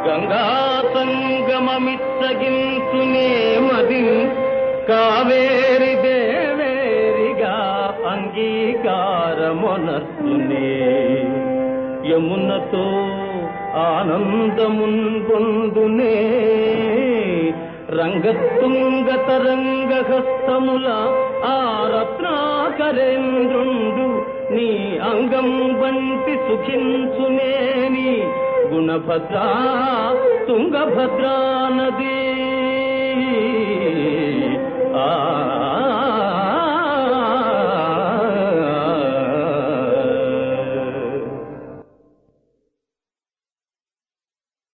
గంగా సంగమమిచ్చగించునే మది కావేరి దేవేరిగా అంగీకారమొనర్చునే యమునతో ఆనందమున్ పొందునే రంగతుంగ తరంగ హస్తముల ఆ రత్నాకరేంద్రుండు నీ అంగం వంటి సుఖించునేని గుణభద్రా తుంగభద్రా నదీ